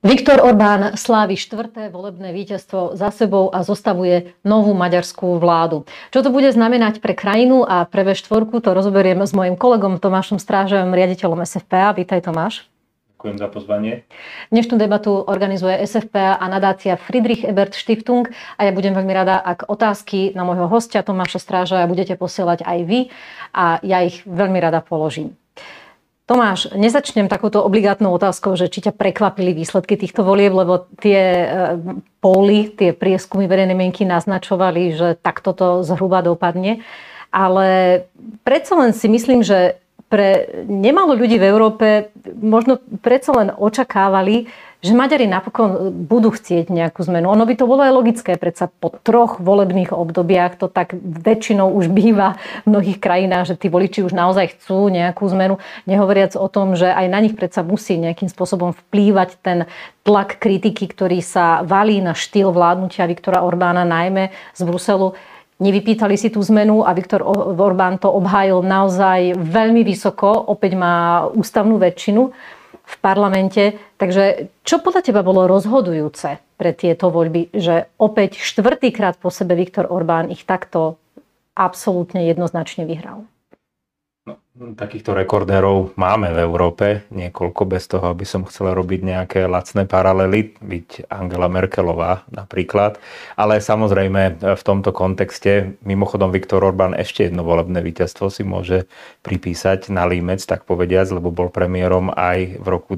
Viktor Orbán slávi štvrté volebné víťazstvo za sebou a zostavuje novú maďarskú vládu. Čo to bude znamenať pre krajinu a pre V4, to rozoberiem s mojím kolegom Tomášom Strážom, riaditeľom SFPA. Vítaj, Tomáš. Ďakujem za pozvanie. Dnešnú debatu organizuje SFPA a nadácia Friedrich Ebert Stiftung a ja budem veľmi rada, ak otázky na môjho hostia Tomáša Stráža budete posielať aj vy a ja ich veľmi rada položím. Tomáš, nezačnem takouto obligátnou otázkou, že či ťa prekvapili výsledky týchto volieb, lebo tie póly, tie prieskumy verejnej mienky naznačovali, že takto to zhruba dopadne. Ale predsa len si myslím, že pre nemálo ľudí v Európe možno predsa len očakávali, že Maďari napokon budú chcieť nejakú zmenu. Ono by to bolo aj logické, predsa po 3 volebných obdobiach to tak väčšinou už býva v mnohých krajinách, že tí voliči už naozaj chcú nejakú zmenu. Nehovoriac o tom, že aj na nich predsa musí nejakým spôsobom vplývať ten tlak kritiky, ktorý sa valí na štýl vládnutia Viktora Orbána, najmä z Bruselu. Nevypýtali si tú zmenu a Viktor Orbán to obhájil naozaj veľmi vysoko. Opäť má ústavnú väčšinu v parlamente. Takže čo podľa teba bolo rozhodujúce pre tieto voľby, že opäť 4. krát po sebe Viktor Orbán ich takto absolútne jednoznačne vyhral? No, takýchto rekordérov máme v Európe niekoľko, bez toho, aby som chcel robiť nejaké lacné paralely, byť Angela Merkelová napríklad. Ale samozrejme v tomto kontexte, mimochodom Viktor Orbán ešte jedno volebné víťazstvo si môže pripísať na límec, tak povediac, lebo bol premiérom aj v roku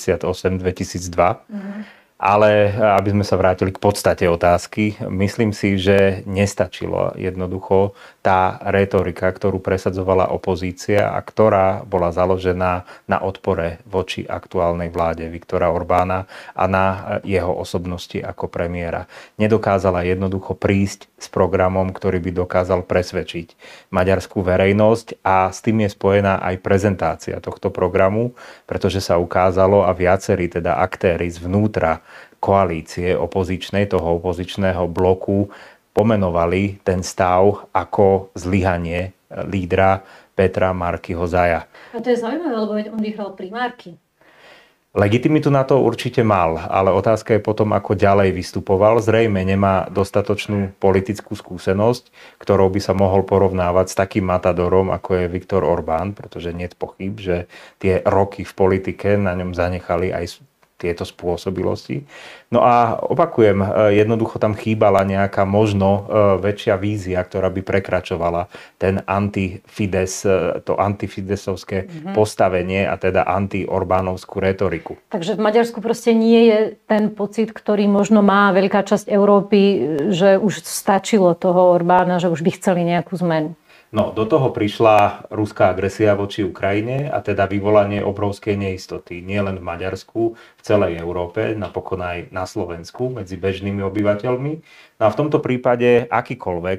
98-2002. Ale aby sme sa vrátili k podstate otázky, myslím si, že nestačilo jednoducho tá retorika, ktorú presadzovala opozícia a ktorá bola založená na odpore voči aktuálnej vláde Viktora Orbána a na jeho osobnosti ako premiéra. Nedokázala jednoducho prísť s programom, ktorý by dokázal presvedčiť maďarskú verejnosť a s tým je spojená aj prezentácia tohto programu, pretože sa ukázalo a viacerí teda aktéri zvnútra koalície opozičnej, toho opozičného bloku pomenovali ten stav ako zlyhanie lídra Petra Markyho Zaja. A to je zaujímavé, lebo on vyhral primárky. Legitimitu na to určite mal, ale otázka je potom, ako ďalej vystupoval. Zrejme nemá dostatočnú politickú skúsenosť, ktorou by sa mohol porovnávať s takým matadorom, ako je Viktor Orbán, pretože nie je pochyb, že tie roky v politike na ňom zanechali aj tieto spôsobilosti. No a opakujem, jednoducho tam chýbala nejaká možno väčšia vízia, ktorá by prekračovala ten anti-Fides, to anti-Fidesovské postavenie a teda anti-Orbánovskú retoriku. Takže v Maďarsku proste nie je ten pocit, ktorý možno má veľká časť Európy, že už stačilo toho Orbána, že už by chceli nejakú zmenu. No, do toho prišla ruská agresia voči Ukrajine a teda vyvolanie obrovskej neistoty. Nie len v Maďarsku, v celej Európe, napokon aj na Slovensku, medzi bežnými obyvateľmi. No a v tomto prípade akýkoľvek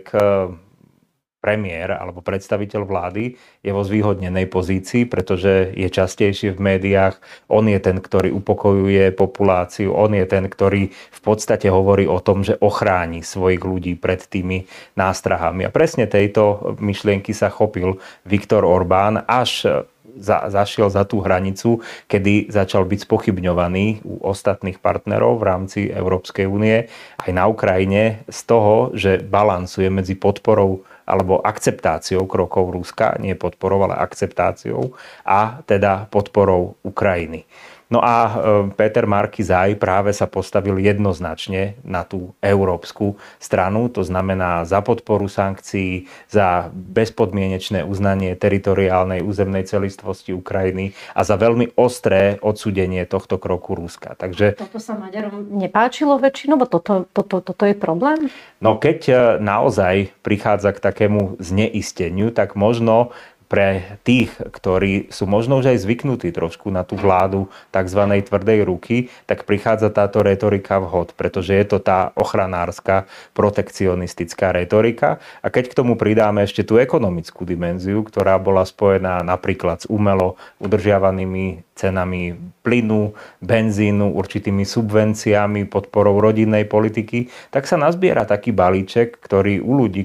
premiér alebo predstaviteľ vlády je vo zvýhodnenej pozícii, pretože je častejšie v médiách. On je ten, ktorý upokojuje populáciu. On je ten, ktorý v podstate hovorí o tom, že ochráni svojich ľudí pred tými nástrahami. A presne tejto myšlienky sa chopil Viktor Orbán, až zašiel za tú hranicu, kedy začal byť spochybňovaný u ostatných partnerov v rámci Európskej únie aj na Ukrajine z toho, že balansuje medzi podporou alebo akceptáciou krokov Ruska, nie podporou, ale akceptáciou a teda podporou Ukrajiny. No a Peter Marky Zaj práve sa postavil jednoznačne na tú európsku stranu, to znamená za podporu sankcií, za bezpodmienečné uznanie teritoriálnej územnej celistvosti Ukrajiny a za veľmi ostré odsúdenie tohto kroku Ruska. Takže toto sa Maďarom nepáčilo väčšinou, bo toto je problém? No keď naozaj prichádza k takému zneisteniu, tak možno pre tých, ktorí sú možno už aj zvyknutí trošku na tú vládu tzv. Tvrdej ruky, tak prichádza táto retorika vhod, pretože je to tá ochranárska, protekcionistická retorika. A keď k tomu pridáme ešte tú ekonomickú dimenziu, ktorá bola spojená napríklad s umelo udržiavanými cenami plynu, benzínu, určitými subvenciami, podporou rodinnej politiky, tak sa nazbiera taký balíček, ktorý u ľudí,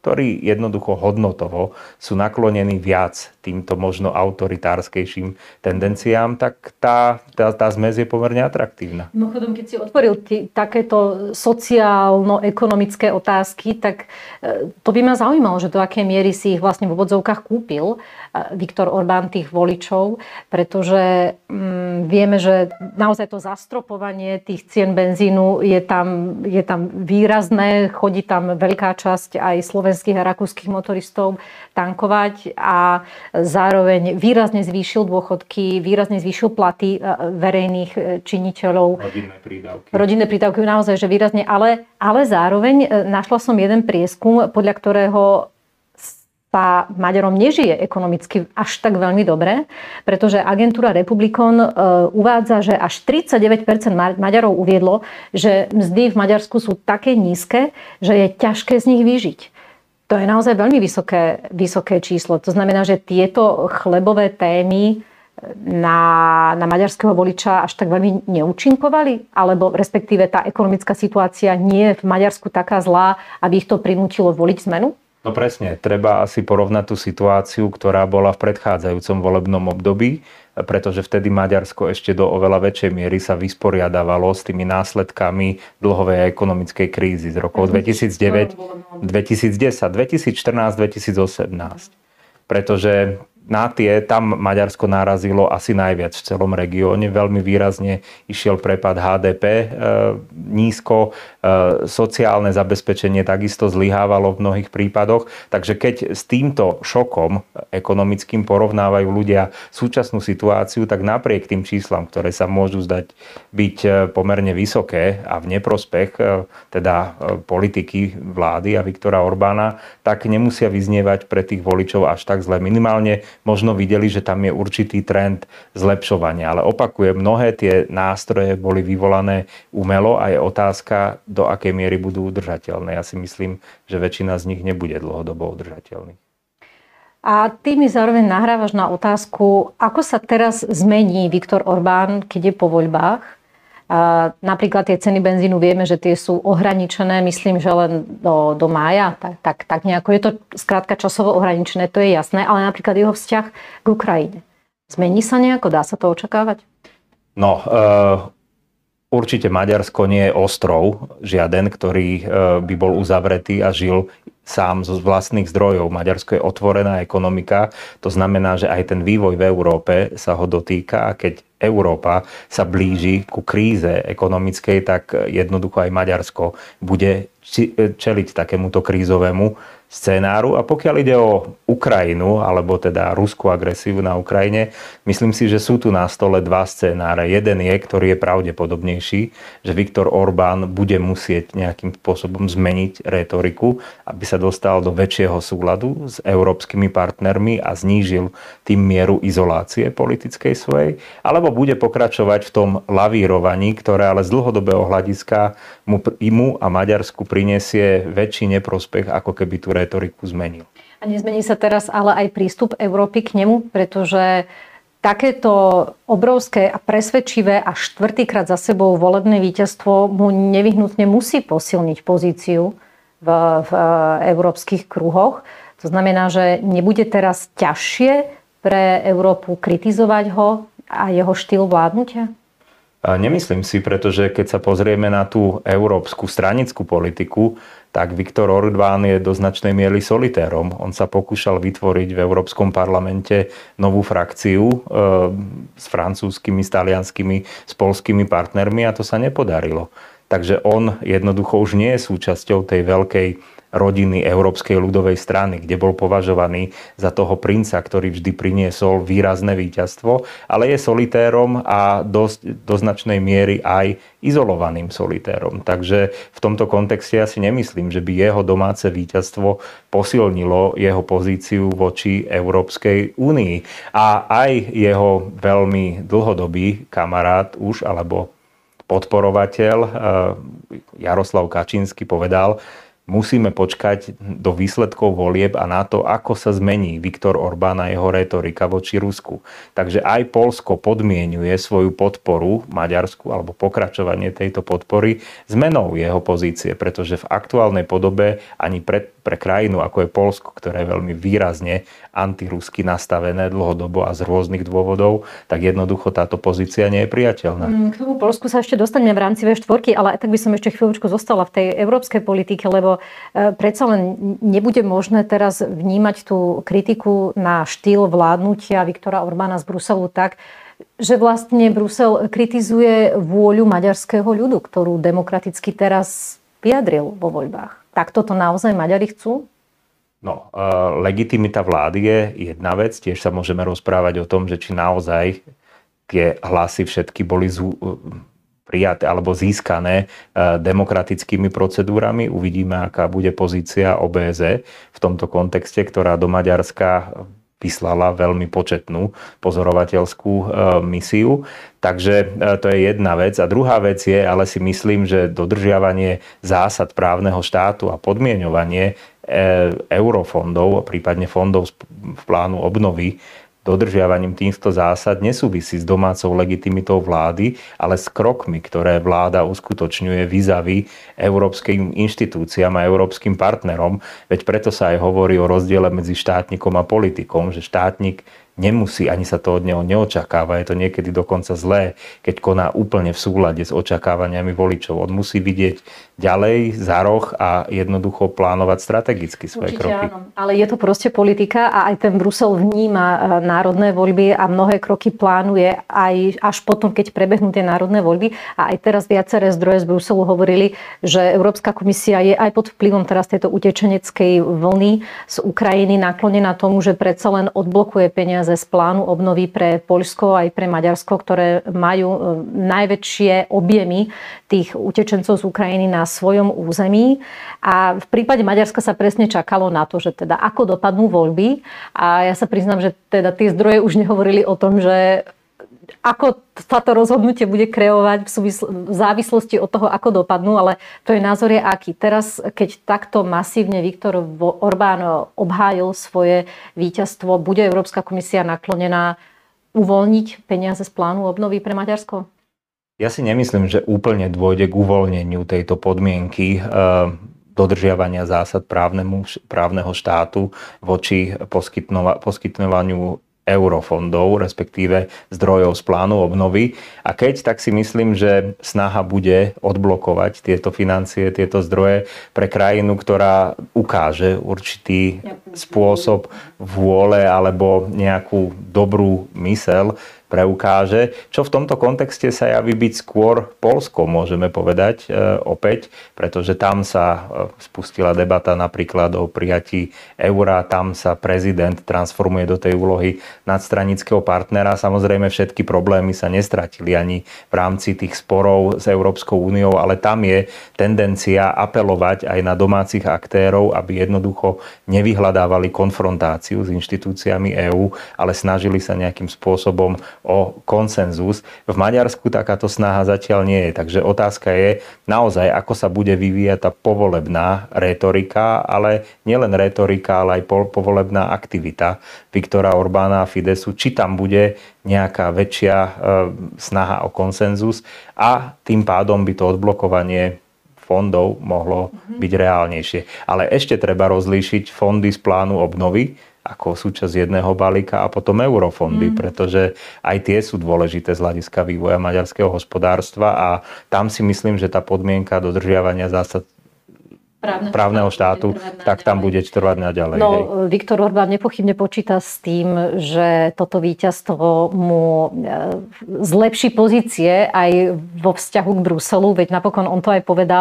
ktorí jednoducho hodnotovo sú naklonení viac týmto možno autoritárskejším tendenciám, tak tá zmes je pomerne atraktívna. Mimochodom, keď si otvoril takéto sociálno-ekonomické otázky, tak to by ma zaujímalo, že do akej miery si ich vlastne v úvodzovkách kúpil Viktor Orbán tých voličov, pretože vieme, že naozaj to zastropovanie tých cien benzínu je tam výrazné, chodí tam veľká časť aj slovenských a rakúskych motoristov tankovať a zároveň výrazne zvýšil dôchodky, výrazne zvýšil platy verejných činiteľov. Rodinné prídavky naozaj, že výrazne, ale zároveň našla som jeden prieskum, podľa ktorého sa Maďarom nežije ekonomicky až tak veľmi dobre, pretože agentúra Republikon uvádza, že až 39% Maďarov uviedlo, že mzdy v Maďarsku sú také nízke, že je ťažké z nich vyžiť. To je naozaj veľmi vysoké číslo. To znamená, že tieto chlebové témy na maďarského voliča až tak veľmi neúčinkovali? Alebo respektíve tá ekonomická situácia nie je v Maďarsku taká zlá, aby ich to prinútilo voliť zmenu? No presne, treba asi porovnať tú situáciu, ktorá bola v predchádzajúcom volebnom období, pretože vtedy Maďarsko ešte do oveľa väčšej miery sa vysporiadavalo s tými následkami dlhovej a ekonomickej krízy z rokov 2009, 2010, 2014, 2018. Pretože tam Maďarsko narazilo asi najviac v celom regióne. Veľmi výrazne išiel prepad HDP nízko, sociálne zabezpečenie takisto zlyhávalo v mnohých prípadoch. Takže keď s týmto šokom ekonomickým porovnávajú ľudia súčasnú situáciu, tak napriek tým číslam, ktoré sa môžu zdať byť pomerne vysoké a v neprospech teda politiky vlády a Viktora Orbána, tak nemusia vyznievať pre tých voličov až tak zle. Minimálne možno videli, že tam je určitý trend zlepšovania. Ale opakujem, mnohé tie nástroje boli vyvolané umelo a je otázka, do akej miery budú udržateľné. Ja si myslím, že väčšina z nich nebude dlhodobo udržateľných. A ty mi zároveň nahrávaš na otázku, ako sa teraz zmení Viktor Orbán, keď je po voľbách. Napríklad tie ceny benzínu vieme, že tie sú ohraničené, myslím, že len do mája, tak nejako. Je to skrátka časovo ohraničené, to je jasné, ale napríklad jeho vzťah k Ukrajine. Zmení sa nejako? Dá sa to očakávať? No, určite Maďarsko nie je ostrov žiaden, ktorý by bol uzavretý a žil sám zo vlastných zdrojov. Maďarsko je otvorená ekonomika, to znamená, že aj ten vývoj v Európe sa ho dotýka a keď Európa sa blíži ku kríze ekonomickej, tak jednoducho aj Maďarsko bude čeliť takémuto krízovému scenáru. A pokiaľ ide o Ukrajinu, alebo teda ruskú agresiu na Ukrajine, myslím si, že sú tu na stole dva scenáre. Jeden je, ktorý je pravdepodobnejší, že Viktor Orbán bude musieť nejakým spôsobom zmeniť rétoriku, aby sa dostal do väčšieho súladu s európskymi partnermi a znížil tým mieru izolácie politickej svojej, alebo bude pokračovať v tom lavírovaní, ktoré ale z dlhodobého hľadiska mu a Maďarsku prinesie väčší neprospech, ako keby tú rétoriku zmenil. A nezmení sa teraz ale aj prístup Európy k nemu, pretože takéto obrovské a presvedčivé a štvrtýkrát za sebou volebné víťazstvo mu nevyhnutne musí posilniť pozíciu v európskych kruhoch. To znamená, že nebude teraz ťažšie pre Európu kritizovať ho a jeho štýl vládnutia? Nemyslím si, pretože keď sa pozrieme na tú európsku stranickú politiku, tak Viktor Orbán je do značnej miery solitérom. On sa pokúšal vytvoriť v Európskom parlamente novú frakciu s francúzskymi, s talianskymi, s poľskými partnermi a to sa nepodarilo. Takže on jednoducho už nie je súčasťou tej veľkej rodiny Európskej ľudovej strany, kde bol považovaný za toho princa, ktorý vždy priniesol výrazné víťazstvo, ale je solitérom a do značnej miery aj izolovaným solitérom. Takže v tomto kontexte ja si nemyslím, že by jeho domáce víťazstvo posilnilo jeho pozíciu voči Európskej únii. A aj jeho veľmi dlhodobý kamarát už, alebo podporovateľ Jaroslav Kačínsky povedal, musíme počkať do výsledkov volieb a na to, ako sa zmení Viktor Orbán a jeho retorika voči Rusku. Takže aj Poľsko podmienuje svoju podporu Maďarsku alebo pokračovanie tejto podpory zmenou jeho pozície, pretože v aktuálnej podobe ani pre krajinu, ako je Poľsko, ktoré je veľmi výrazne antirusky nastavené dlhodobo a z rôznych dôvodov, tak jednoducho táto pozícia nie je priateľná. K tomu Poľsku sa ešte dostaneme v rámci V4, ale tak by som ešte chvíľočku zostala v tej európskej politike, lebo predsa len nebude možné teraz vnímať tú kritiku na štýl vládnutia Viktora Orbána z Bruselu tak, že vlastne Brusel kritizuje vôľu maďarského ľudu, ktorú demokraticky teraz vyjadril vo voľbách. Tak toto naozaj Maďari chcú? No, legitimita vlády je jedna vec. Tiež sa môžeme rozprávať o tom, že či naozaj tie hlasy všetky boli prijaté alebo získané demokratickými procedúrami. Uvidíme, aká bude pozícia OBSE v tomto kontexte, ktorá do Maďarska vyslala veľmi početnú pozorovateľskú misiu. Takže to je jedna vec. A druhá vec je, ale si myslím, že dodržiavanie zásad právneho štátu a podmieňovanie eurofondov, prípadne fondov v plánu obnovy, dodržiavaním týchto zásad nesúvisí s domácou legitimitou vlády, ale s krokmi, ktoré vláda uskutočňuje vis-a-vis európskym inštitúciám a európskym partnerom. Veď preto sa aj hovorí o rozdiele medzi štátnikom a politikom, že štátnik nemusí, ani sa to od neho neočakáva. Je to niekedy dokonca zlé, keď koná úplne v súlade s očakávaniami voličov. On musí vidieť ďalej za roh a jednoducho plánovať strategicky svoje kroky. Áno. Ale je to proste politika a aj ten Brusel vníma národné voľby a mnohé kroky plánuje aj až potom, keď prebehnú tie národné voľby. A aj teraz viaceré zdroje z Bruselu hovorili, že Európska komisia je aj pod vplyvom teraz tejto utečeneckej vlny z Ukrajiny naklonená tomu, že predsa len odblokuje peniaze z plánu obnovy pre Poľsko aj pre Maďarsko, ktoré majú najväčšie objemy tých utečencov z Ukrajiny na svojom území. A v prípade Maďarska sa presne čakalo na to, že teda ako dopadnú voľby. A ja sa priznám, že teda tie zdroje už nehovorili o tom, že ako sa to rozhodnutie bude kreovať v závislosti od toho, ako dopadnú, ale to je názor je aký. Teraz, keď takto masívne Viktor Orbán obhájil svoje víťazstvo, bude Európska komisia naklonená uvoľniť peniaze z plánu obnovy pre Maďarsko? Ja si nemyslím, že úplne dôjde k uvoľneniu tejto podmienky dodržiavania zásad právneho štátu voči poskytovaniu eurofondov, respektíve zdrojov z plánu obnovy. A keď, tak si myslím, že snaha bude odblokovať tieto financie, tieto zdroje pre krajinu, ktorá ukáže určitý spôsob vôle alebo nejakú dobrú myseľ preukáže, čo v tomto kontexte sa javí byť skôr Poľsko, môžeme povedať opäť, pretože tam sa spustila debata napríklad o prijatí eura, tam sa prezident transformuje do tej úlohy nadstranického partnera. Samozrejme všetky problémy sa nestratili ani v rámci tých sporov s Európskou úniou, ale tam je tendencia apelovať aj na domácich aktérov, aby jednoducho nevyhľadávali konfrontáciu s inštitúciami EÚ, ale snažili sa nejakým spôsobom o konsenzus. V Maďarsku takáto snaha zatiaľ nie je. Takže otázka je naozaj, ako sa bude vyvíjať tá povolebná retorika, ale nielen retorika, ale aj povolebná aktivita Viktora Orbána a Fidesu. Či tam bude nejaká väčšia snaha o konsenzus a tým pádom by to odblokovanie fondov mohlo byť reálnejšie. Ale ešte treba rozlíšiť fondy z plánu obnovy ako súčasť jedného balíka a potom eurofondy, pretože aj tie sú dôležité z hľadiska vývoja maďarského hospodárstva a tam si myslím, že tá podmienka dodržiavania zásad právneho štátu, tak tam bude trvať naďalej. No, Viktor Orbán nepochybne počíta s tým, že toto víťazstvo mu zlepší pozície aj vo vzťahu k Bruselu, veď napokon on to aj povedal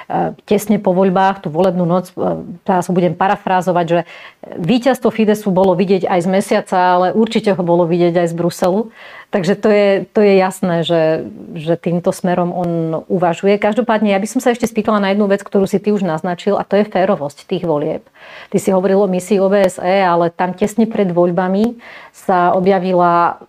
tesne po voľbách, tú volebnú noc, teraz ho budem parafrázovať, že víťazstvo Fidesu bolo vidieť aj z mesiaca, ale určite ho bolo vidieť aj z Bruselu. Takže to je jasné, že týmto smerom on uvažuje. Každopádne, ja by som sa ešte spýtala na jednu vec, ktorú si ty už naznačil, a to je férovosť tých volieb. Ty si hovoril o misii OBSE, ale tam tesne pred voľbami sa objavila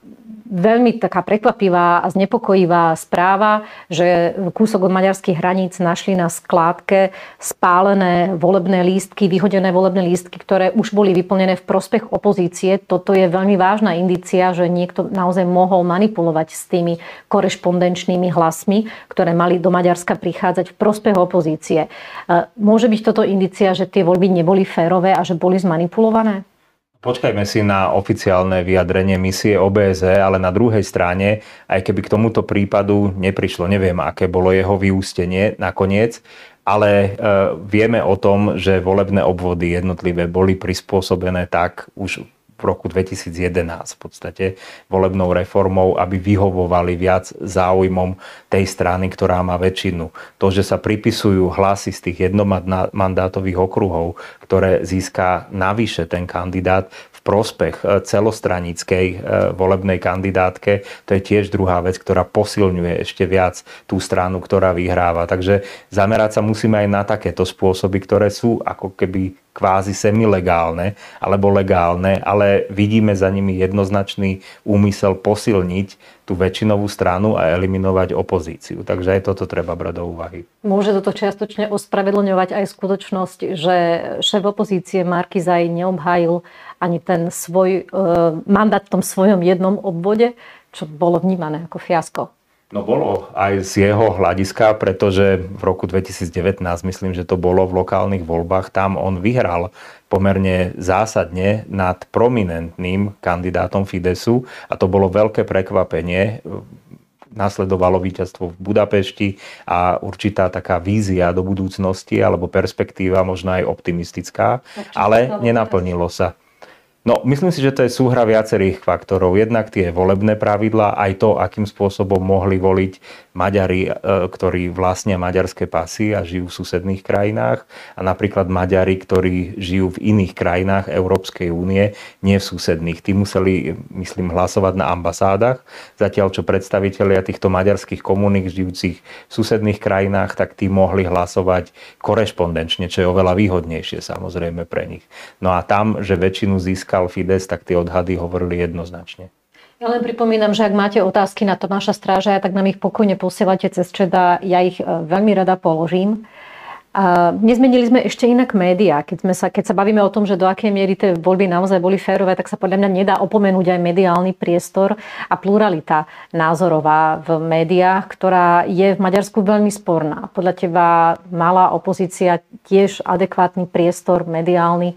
veľmi taká prekvapivá a znepokojivá správa, že kúsok od maďarských hraníc našli na skládke spálené volebné lístky, vyhodené volebné lístky, ktoré už boli vyplnené v prospech opozície. Toto je veľmi vážna indícia, že niekto naozaj mohol manipulovať s tými korešpondenčnými hlasmi, ktoré mali do Maďarska prichádzať v prospech opozície. Môže byť toto indícia, že tie voľby neboli férové a že boli zmanipulované? Počkajme si na oficiálne vyjadrenie misie OBSE, ale na druhej strane, aj keby k tomuto prípadu neprišlo, neviem, aké bolo jeho vyústenie nakoniec, ale vieme o tom, že volebné obvody jednotlivé boli prispôsobené tak už v roku 2011 v podstate volebnou reformou, aby vyhovovali viac záujmom tej strany, ktorá má väčšinu. To, že sa pripisujú hlasy z tých jednomandátových okruhov, ktoré získa navyše ten kandidát v prospech celostranickej volebnej kandidátke, to je tiež druhá vec, ktorá posilňuje ešte viac tú stranu, ktorá vyhráva. Takže zamerať sa musíme aj na takéto spôsoby, ktoré sú ako keby kvázi semilegálne alebo legálne, ale vidíme za nimi jednoznačný úmysel posilniť tú väčšinovú stranu a eliminovať opozíciu. Takže aj toto treba brať do úvahy. Môže toto čiastočne ospravedlňovať aj skutočnosť, že šéf opozície Márki-Zaj neobhájil ani ten svoj mandát v tom svojom jednom obvode, čo bolo vnímané ako fiasko? No bolo aj z jeho hľadiska, pretože v roku 2019, myslím, že to bolo v lokálnych voľbách, tam on vyhral pomerne zásadne nad prominentným kandidátom Fidesu a to bolo veľké prekvapenie. Nasledovalo víťazstvo v Budapešti a určitá taká vízia do budúcnosti alebo perspektíva možno aj optimistická, ale nenaplnilo sa. No, myslím si, že to je súhra viacerých faktorov. Jednak tie volebné pravidlá, aj to, akým spôsobom mohli voliť Maďari, ktorí vlastnia maďarské pasy a žijú v susedných krajinách, a napríklad Maďari, ktorí žijú v iných krajinách Európskej únie, nie v susedných. Tí museli, myslím, hlasovať na ambasádach, zatiaľ čo predstavitelia týchto maďarských komunít žijúcich v susedných krajinách, tak tí mohli hlasovať korešpondenčne, čo je oveľa výhodnejšie samozrejme pre nich. No a tam, že väčšinu získal Fides, tak tie odhady hovorili jednoznačne. Ja len pripomínam, že ak máte otázky na Tomáša Strážaja, tak nám ich pokojne posielate cez chat a ja ich veľmi rada položím. Nezmenili sme ešte inak médiá. Keď sa bavíme o tom, že do akej miery tie voľby naozaj boli férové, tak sa podľa mňa nedá opomenúť aj mediálny priestor a pluralita názorová v médiách, ktorá je v Maďarsku veľmi sporná. Podľa teba mala opozícia tiež adekvátny priestor mediálny,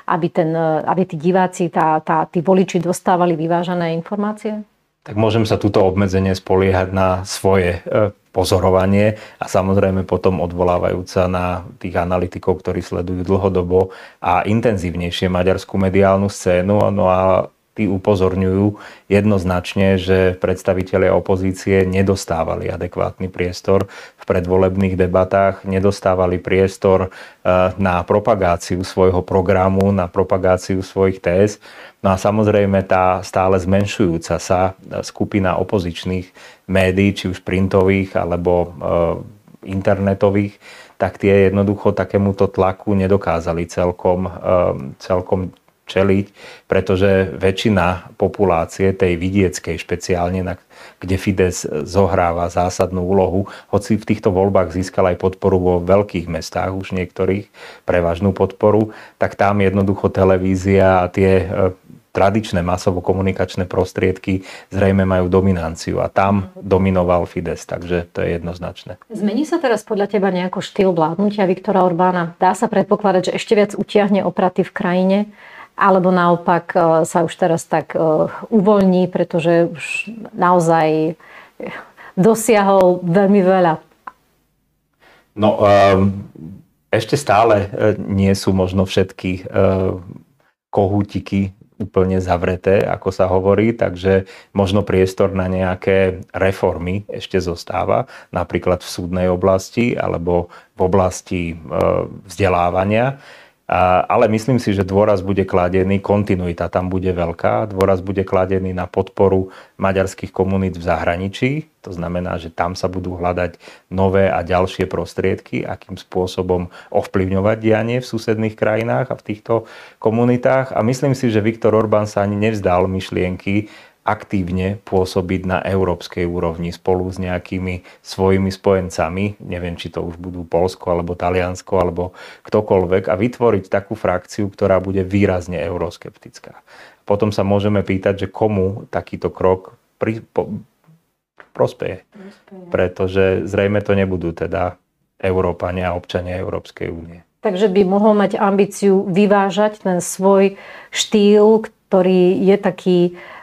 aby tí diváci, tí voliči dostávali vyvážené informácie? Tak môžem sa túto obmedzenie spoliehať na svoje pozorovanie a samozrejme potom odvolávajúc sa na tých analytikov, ktorí sledujú dlhodobo a intenzívnejšie maďarskú mediálnu scénu. No a tí upozorňujú jednoznačne, že predstavitelia opozície nedostávali adekvátny priestor v predvolebných debatách, nedostávali priestor na propagáciu svojho programu, na propagáciu svojich téz. No a samozrejme tá stále zmenšujúca sa skupina opozičných médií, či už printových alebo internetových, tak tie jednoducho takémuto tlaku nedokázali celkom čeliť, pretože väčšina populácie, tej vidieckej špeciálne, kde Fides zohráva zásadnú úlohu, hoci v týchto voľbách získal aj podporu vo veľkých mestách, už niektorých prevažnú podporu, tak tam jednoducho televízia a tie tradičné masovo-komunikačné prostriedky zrejme majú dominanciu a tam dominoval Fides, takže to je jednoznačné. Zmení sa teraz podľa teba nejako štýl vládnutia Viktora Orbána? Dá sa predpokladať, že ešte viac utiahne opraty v krajine? Alebo naopak sa už teraz tak uvoľní, pretože už naozaj dosiahol veľmi veľa? No, ešte stále nie sú možno všetky kohútiky úplne zavreté, ako sa hovorí, takže možno priestor na nejaké reformy ešte zostáva, napríklad v súdnej oblasti alebo v oblasti vzdelávania. Ale myslím si, že dôraz bude kladený, kontinuita tam bude veľká, dôraz bude kladený na podporu maďarských komunít v zahraničí. To znamená, že tam sa budú hľadať nové a ďalšie prostriedky, akým spôsobom ovplyvňovať dianie v susedných krajinách a v týchto komunitách. A myslím si, že Viktor Orbán sa ani nevzdal myšlienky aktívne pôsobiť na európskej úrovni spolu s nejakými svojimi spojencami, neviem, či to už budú Poľsko, alebo Taliansko, alebo ktokoľvek, a vytvoriť takú frakciu, ktorá bude výrazne euroskeptická. Potom sa môžeme pýtať, že komu takýto krok prospeje. Pretože zrejme to nebudú teda Európania a občania Európskej únie. Takže by mohol mať ambíciu vyvážať ten svoj štýl, ktorý je taký...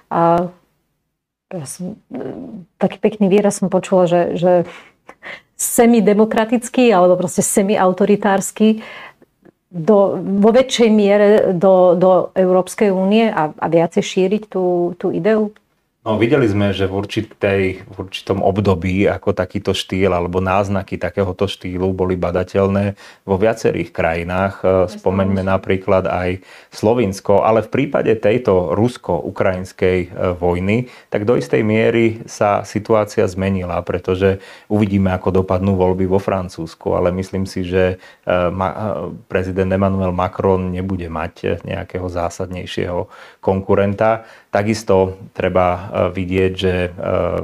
taký pekný výraz som počula, že semidemokratický alebo proste semiautoritársky vo väčšej miere do Európskej únie a viacej šíriť tú ideu? No, videli sme, že v určitom období ako takýto štýl alebo náznaky takéhoto štýlu boli badateľné vo viacerých krajinách. Spomeňme napríklad aj Slovinsko, ale v prípade tejto rusko-ukrajinskej vojny, tak do istej miery sa situácia zmenila, pretože uvidíme, ako dopadnú voľby vo Francúzsku, ale myslím si, že prezident Emmanuel Macron nebude mať nejakého zásadnejšieho konkurenta. Takisto treba vidieť, že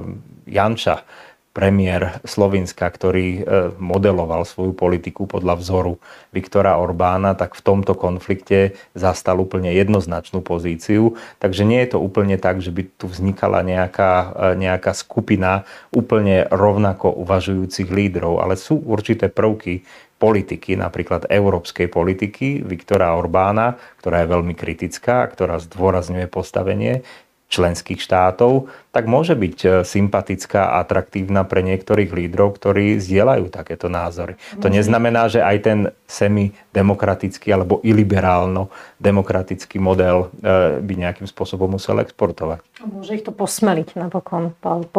Janša, premiér Slovinska, ktorý modeloval svoju politiku podľa vzoru Viktora Orbána, tak v tomto konflikte zastal úplne jednoznačnú pozíciu. Takže nie je to úplne tak, že by tu vznikala nejaká skupina úplne rovnako uvažujúcich lídrov, ale sú určité prvky politiky, napríklad európskej politiky Viktora Orbána, ktorá je veľmi kritická, ktorá zdôrazňuje postavenie členských štátov, tak môže byť sympatická a atraktívna pre niektorých lídrov, ktorí zdieľajú takéto názory. To neznamená, že aj ten semidemokratický alebo iliberálno-demokratický model by nejakým spôsobom musel exportovať. Môže ich to posmeliť napokon,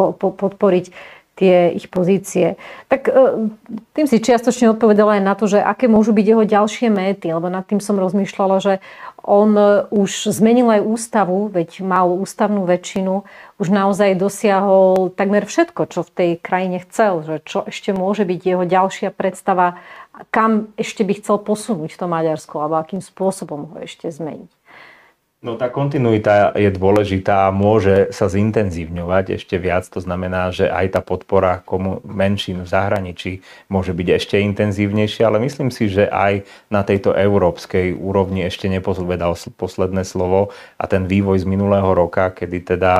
podporiť tie ich pozície. Tak tým si čiastočne odpovedala aj na to, že aké môžu byť jeho ďalšie méty, lebo nad tým som rozmýšľala, že on už zmenil aj ústavu, veď mal ústavnú väčšinu, už naozaj dosiahol takmer všetko, čo v tej krajine chcel, že čo ešte môže byť jeho ďalšia predstava, kam ešte by chcel posunúť to Maďarsko, alebo akým spôsobom ho ešte zmeniť. No, tá kontinuita je dôležitá a môže sa zintenzívňovať ešte viac. To znamená, že aj tá podpora menšín v zahraničí môže byť ešte intenzívnejšia, ale myslím si, že aj na tejto európskej úrovni ešte nepovedal posledné slovo a ten vývoj z minulého roka, kedy teda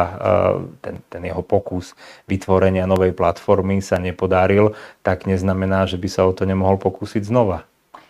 ten jeho pokus vytvorenia novej platformy sa nepodaril, tak neznamená, že by sa o to nemohol pokúsiť znova.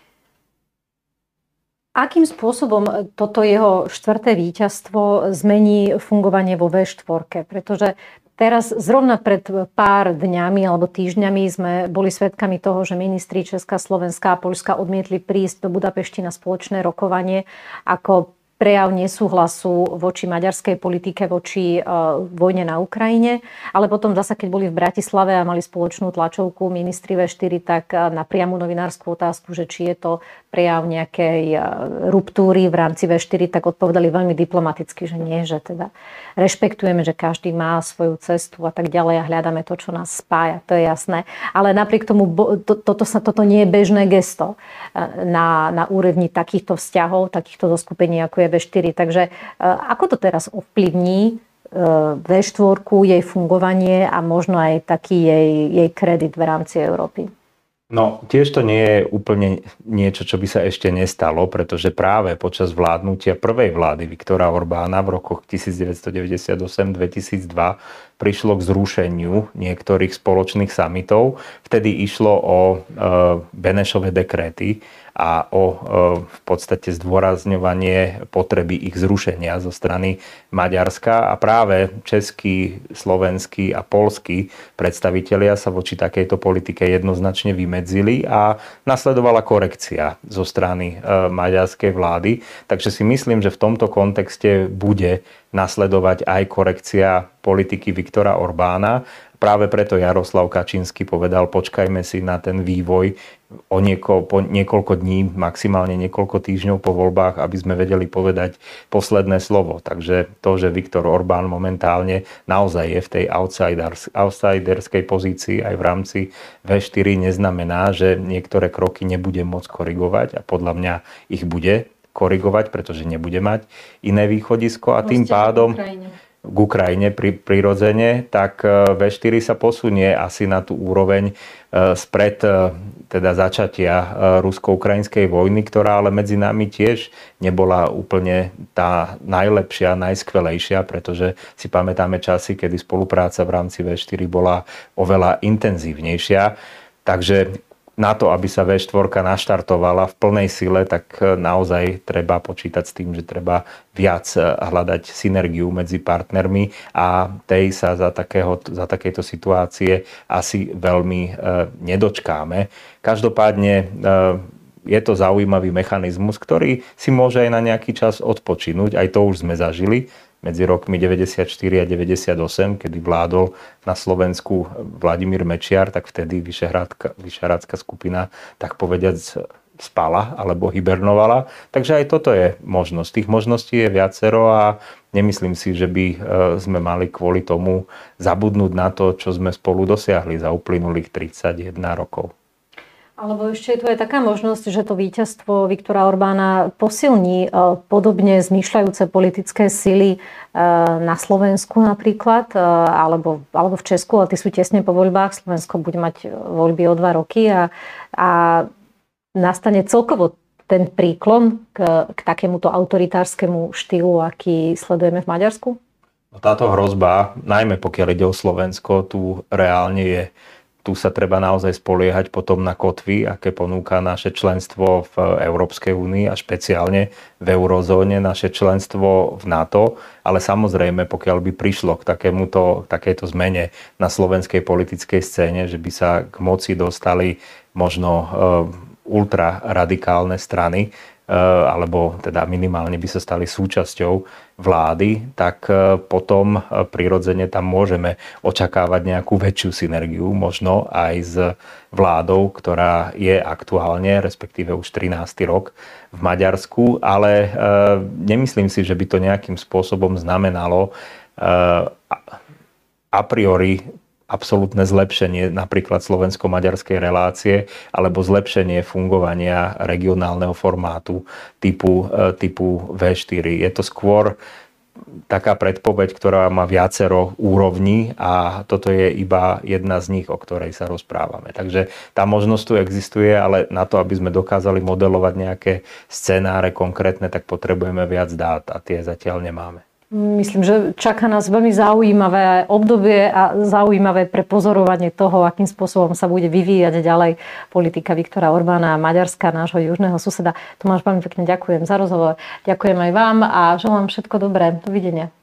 Akým spôsobom toto jeho štvrté víťazstvo zmení fungovanie vo V4? Pretože teraz zrovna pred pár dňami alebo týždňami sme boli svedkami toho, že ministri Česká, Slovenská a Poľska odmietli prísť do Budapešti na spoločné rokovanie ako prejav nesúhlasu voči maďarskej politike, voči vojne na Ukrajine. Ale potom zasa, keď boli v Bratislave a mali spoločnú tlačovku ministri V4, tak na priamu novinárskú otázku, že či je to prejav nejakej ruptúry v rámci V4, tak odpovedali veľmi diplomaticky, že nie, že teda rešpektujeme, že každý má svoju cestu a tak ďalej a hľadáme to, čo nás spája, to je jasné. Ale napriek tomu toto nie je bežné gesto na úrovni takýchto vzťahov, takýchto zoskupení, ako je V4. Takže ako to teraz ovplyvní V4, jej fungovanie a možno aj taký jej kredit v rámci Európy? No, tiež to nie je úplne niečo, čo by sa ešte nestalo, pretože práve počas vládnutia prvej vlády Viktora Orbána v rokoch 1998-2002 prišlo k zrušeniu niektorých spoločných samitov. Vtedy išlo o Benešové dekréty a o v podstate zdôrazňovanie potreby ich zrušenia zo strany Maďarska a práve českí, slovenskí a poľskí predstavitelia sa voči takejto politike jednoznačne vymedzili a nasledovala korekcia zo strany maďarskej vlády. Takže si myslím, že v tomto kontexte bude nasledovať aj korekcia politiky Viktora Orbána. Práve preto Jaroslav Kačínsky povedal, počkajme si na ten vývoj po niekoľko dní, maximálne niekoľko týždňov po voľbách, aby sme vedeli povedať posledné slovo. Takže to, že Viktor Orbán momentálne naozaj je v tej outsiderskej pozícii aj v rámci V4, neznamená, že niektoré kroky nebude môcť korigovať a podľa mňa ich bude korigovať, pretože nebude mať iné východisko a tým pádom k Ukrajine prirodzene, tak V4 sa posunie asi na tú úroveň spred teda začatia rusko-ukrajinskej vojny, ktorá ale medzi nami tiež nebola úplne tá najlepšia, najskvelejšia, pretože si pamätáme časy, kedy spolupráca v rámci V4 bola oveľa intenzívnejšia. Takže na to, aby sa V4 naštartovala v plnej sile, tak naozaj treba počítať s tým, že treba viac hľadať synergiu medzi partnermi a tej sa za takejto situácie asi veľmi nedočkáme. Každopádne je to zaujímavý mechanizmus, ktorý si môže aj na nejaký čas odpočinúť. Aj to už sme zažili medzi rokmi 94 a 98, kedy vládol na Slovensku Vladimír Mečiar, tak vtedy Vyšehradská skupina, tak povediac, spala alebo hibernovala. Takže aj toto je možnosť. Tých možností je viacero a nemyslím si, že by sme mali kvôli tomu zabudnúť na to, čo sme spolu dosiahli za uplynulých 31 rokov. Alebo ešte je tu aj taká možnosť, že to víťazstvo Viktora Orbána posilní podobne zmýšľajúce politické sily na Slovensku napríklad, alebo v Česku, ale tí sú tesne po voľbách. Slovensko bude mať voľby o 2 roky a nastane celkovo ten príklon k takémuto autoritárskemu štýlu, aký sledujeme v Maďarsku? Táto hrozba, najmä pokiaľ ide o Slovensko, tu reálne je. Tu sa treba naozaj spoliehať potom na kotvy, aké ponúka naše členstvo v Európskej únii a špeciálne v eurozóne, naše členstvo v NATO. Ale samozrejme, pokiaľ by prišlo k takéto zmene na slovenskej politickej scéne, že by sa k moci dostali možno ultraradikálne strany, alebo teda minimálne by sa stali súčasťou vlády, tak potom prirodzene tam môžeme očakávať nejakú väčšiu synergiu, možno aj s vládou, ktorá je aktuálne, respektíve už 13. rok v Maďarsku, ale nemyslím si, že by to nejakým spôsobom znamenalo a priori absolútne zlepšenie napríklad slovensko-maďarskej relácie alebo zlepšenie fungovania regionálneho formátu typu V4. Je to skôr taká predpoveď, ktorá má viacero úrovní a toto je iba jedna z nich, o ktorej sa rozprávame. Takže tá možnosť tu existuje, ale na to, aby sme dokázali modelovať nejaké scenáre konkrétne, tak potrebujeme viac dát a tie zatiaľ nemáme. Myslím, že čaká nás veľmi zaujímavé obdobie a zaujímavé pre pozorovanie toho, akým spôsobom sa bude vyvíjať ďalej politika Viktora Orbána a Maďarska, nášho južného suseda. Tomáš, veľmi pekne ďakujem za rozhovor. Ďakujem aj vám a želám všetko dobré. Dovidenia.